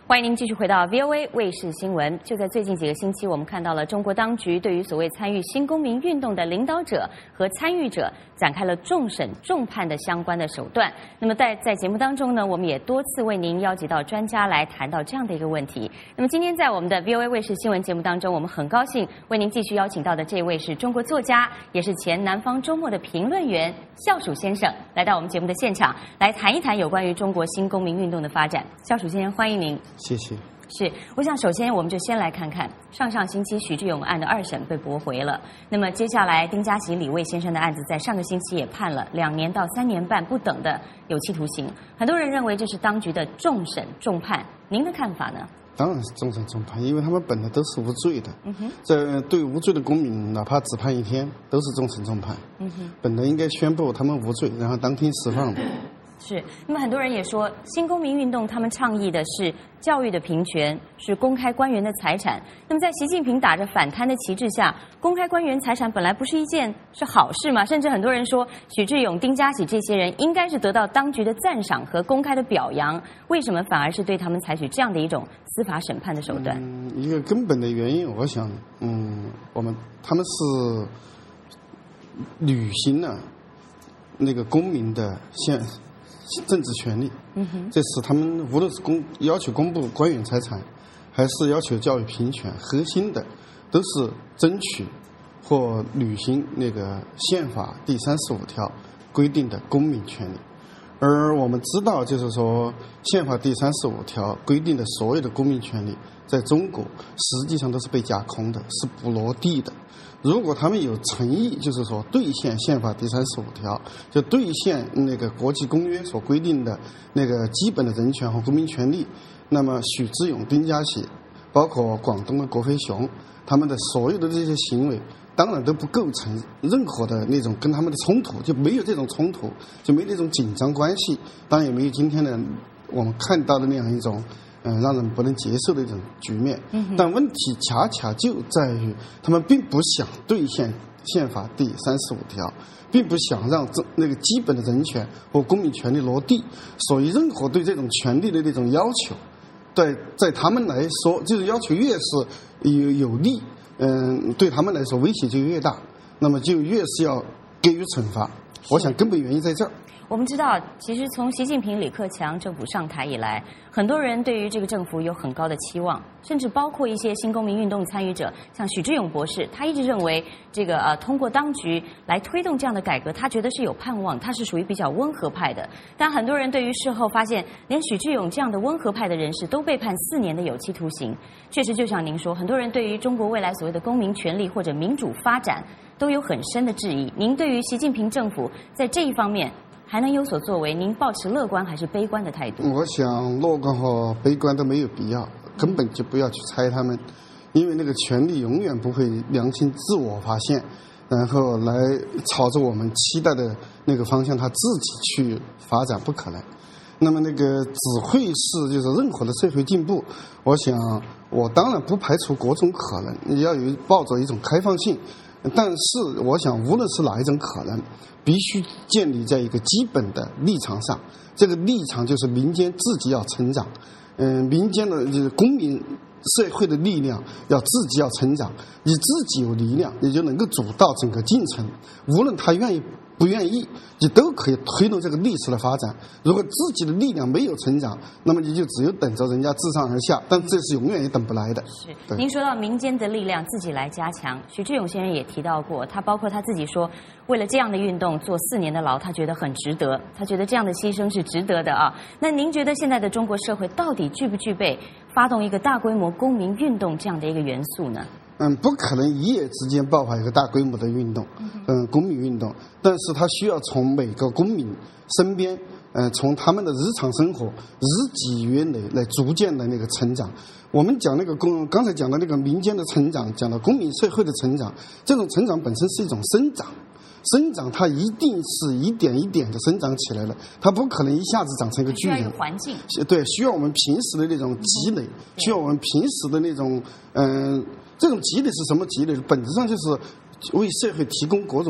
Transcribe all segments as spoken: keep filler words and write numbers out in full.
欢迎您继续回到 V O A 卫视新闻。就在最近几个星期，我们看到了中国当局对于所谓参与新公民运动的领导者和参与者展开了重审重判的相关的手段。那么在在节目当中呢，我们也多次为您邀集到专家来谈到这样的一个问题。那么今天在我们的 V O A 卫视新闻节目当中，我们很高兴为您继续邀请到的这位是中国作家，也是前南方周末的评论员肖曙先生，来到我们节目的现场，来谈一谈有关于中国新公民运动的发展。肖曙先生，欢迎您。 谢谢。 是，我想首先我们就先来看看上上星期许志永案的二审被驳回了，那么接下来丁家喜、李卫先生的案子在上个星期也判了两年到三年半不等的有期徒刑，很多人认为这是当局的重审重判，您的看法呢？ 当然是重审重判，因为他们本来都是无罪的。 嗯哼， 这对无罪的公民，哪怕只判一天，都是重审重判。 嗯哼， 本来应该宣布他们无罪，然后当天释放的。 是，那么很多人也说，新公民运动他们倡议的是教育的平权，是公开官员的财产。那么在习近平打着反贪的旗帜下，公开官员财产本来不是一件是好事吗？甚至很多人说，许志永、丁家喜这些人应该是得到当局的赞赏和公开的表扬，为什么反而是对他们采取这样的一种司法审判的手段？ 嗯，一个根本的原因，我想，嗯，我们他们是履行了那个公民的现。政治权利， 嗯哼， 这是他们无论是公要求公布官员财产，还是要求教育平权，核心的都是争取或履行那个宪法第三十五条规定的公民权利。而我们知道，就是说，宪法第三十五条规定的所有的公民权利，在中国实际上都是被架空的，是不落地的。如果他们有诚意，就是说兑现宪法第三十五条，就兑现那个国际公约所规定的那个基本的人权和公民权利，那么许志永、丁家喜，包括广东的郭飞雄，他们的所有的这些行为，当然都不构成任何的那种跟他们的冲突，就没有这种冲突，就没那种紧张关系，当然也没有今天的我们看到的那样一种嗯，让人不能接受的一种局面。但问题恰恰就在于，他们并不想兑现宪法第三十五条，并不想让这那个基本的人权和公民权利落地，所以任何对这种权利的那种要求，对在他们来说，这种要求越是有有利，嗯，对他们来说威胁就越大，那么就越是要给予惩罚。我想根本原因在这儿。 我们知道，其实从习近平、李克强政府上台以来，很多人对于这个政府有很高的期望，甚至包括一些新公民运动参与者，像许志永博士，他一直认为这个呃通过当局来推动这样的改革，他觉得是有盼望，他是属于比较温和派的。但很多人对于事后发现，连许志永这样的温和派的人士都被判四年的有期徒刑，确实就像您说，很多人对于中国未来所谓的公民权利或者民主发展都有很深的质疑。您对于习近平政府在这一方面还能有所作为，您抱持乐观还是悲观的态度？ 我想乐观和悲观都没有必要，根本就不要去猜他们，因为那个权力永远不会良心自我发现，然后来朝着我们期待的那个方向他自己去发展，不可能。那么那个只会是就是任何的社会进步，我想我当然不排除各种可能，你要有抱着一种开放性，但是我想无论是哪一种可能，必须建立在一个基本的立场上，这个立场就是民间自己要成长，嗯，民间的就是公民社会的力量要自己要成长，你自己有力量，你就能够主导整个进程，无论他愿意不愿意，你都可以推动这个历史的发展。如果自己的力量没有成长，那么你就只有等着人家自上而下，但这是永远也等不来的。 是，您说到民间的力量自己来加强，许志永先生也提到过，他包括他自己说，为了这样的运动坐四年的牢，他觉得很值得，他觉得这样的牺牲是值得的啊。那您觉得现在的中国社会到底具不具备发动一个大规模公民运动这样的一个元素呢？ 嗯，不可能一夜之间爆发一个大规模的运动，嗯，公民运动，但是它需要从每个公民身边，嗯，从他们的日常生活日积月累来逐渐的那个成长。我们讲那个公，刚才讲的那个民间的成长，讲到公民社会的成长，这种成长本身是一种生长。生长它一定是一点一点的生长起来了，它不可能一下子长成一个巨人。 需要一个环境， 对，需要我们平时的那种积累，需要我们平时的那种，嗯、呃，这种积累是什么积累？本质上就是为社会提供各种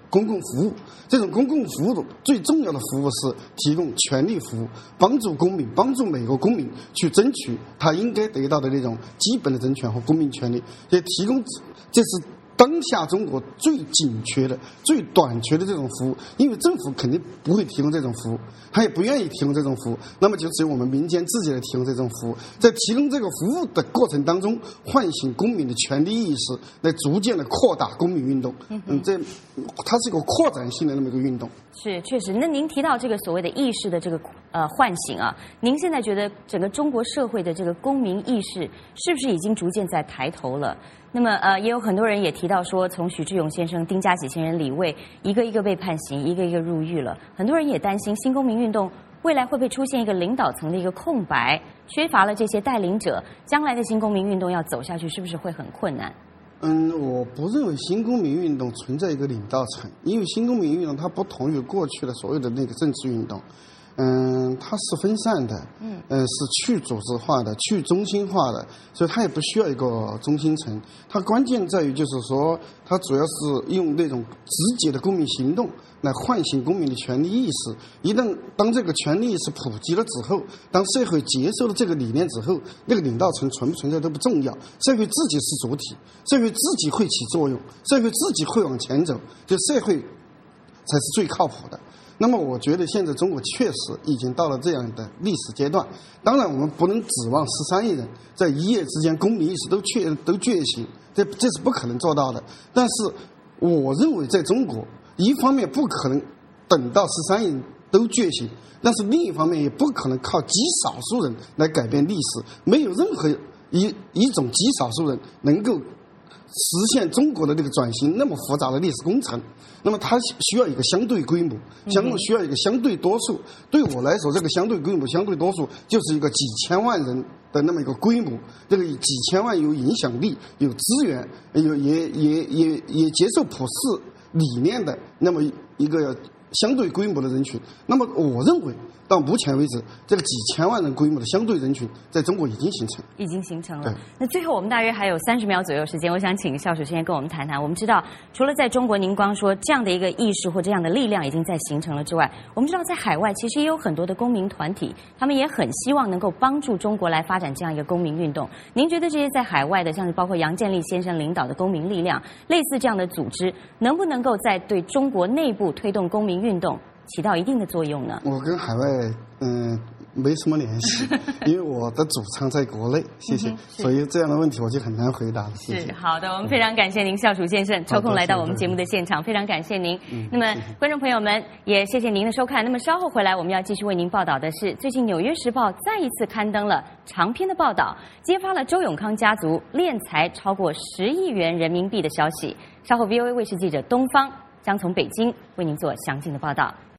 公共服务。这种公共服务的最重要的服务是提供权利服务，帮助公民，帮助每个公民去争取他应该得到的那种基本的人权和公民权利，也提供这是当下中国最紧缺的、最短缺的这种服务。因为政府肯定不会提供这种服务，他也不愿意提供这种服务，那么就只有我们民间自己来提供这种服务。在提供这个服务的过程当中，唤醒公民的权利意识，来逐渐的扩大公民运动。嗯，这它是一个扩展性的那么一个运动。 是，确实。那您提到这个所谓的意识的这个呃唤醒啊，您现在觉得整个中国社会的这个公民意识是不是已经逐渐在抬头了？那么呃，也有很多人也提到说，从许志永先生、丁家几千人李卫一个一个被判刑，一个一个入狱了，很多人也担心新公民运动未来会不会出现一个领导层的一个空白，缺乏了这些带领者，将来的新公民运动要走下去，是不是会很困难？ 嗯，我不认为新公民运动存在一个领导层，因为新公民运动它不同于过去的所有的那个政治运动。嗯，它是分散的，嗯，呃，是去组织化的、去中心化的，所以它也不需要一个中心层。它关键在于就是说，它主要是用那种直接的公民行动来唤醒公民的权利意识。一旦当这个权利意识普及了之后，当社会接受了这个理念之后，那个领导层存不存在都不重要，社会自己是主体，社会自己会起作用，社会自己会往前走，就社会才是最靠谱的。那么我觉得现在中国确实已经到了这样的历史阶段，当然我们不能指望十三亿人在一夜之间公民意识都确都觉醒，这这是不可能做到的。但是我认为在中国，一方面不可能等到十三亿人都觉醒，但是另一方面也不可能靠极少数人来改变历史，没有任何一一种极少数人能够实现中国的这个转型那么复杂的历史工程。那么它需要一个相对规模，相需要一个相对多数。对我来说，这个相对规模、相对多数就是一个几千万人的那么一个规模，这个几千万有影响力、有资源、有也也也也接受普世理念的那么一个相对规模的人群。那么我认为到目前为止，这个几千万人规模的相对人群在中国已经形成， 已经形成了。那最后我们大约还有三十秒左右时间，我想请校主先跟我们谈谈。我们知道，除了在中国，您光说这样的一个意识或这样的力量已经在形成了之外，我们知道在海外其实也有很多的公民团体，他们也很希望能够帮助中国来发展这样一个公民运动。您觉得这些在海外的，像是包括杨建立先生领导的公民力量，类似这样的组织，能不能够在对中国内部推动公民运动起到一定的作用呢？ 我跟海外嗯没什么联系，因为我的主场在国内，谢谢、嗯。所以这样的问题我就很难回答了。谢谢。 是好的，我们非常感谢您，校主先生抽空来到我们节目的现场，非常感谢您。嗯、那么谢谢观众朋友们，也谢谢您的收看。那么稍后回来，我们要继续为您报道的是，最近《纽约时报》再一次刊登了长篇的报道，揭发了周永康家族敛财超过十亿元人民币的消息。稍后 V O A 卫视记者东方将从北京为您做详尽的报道。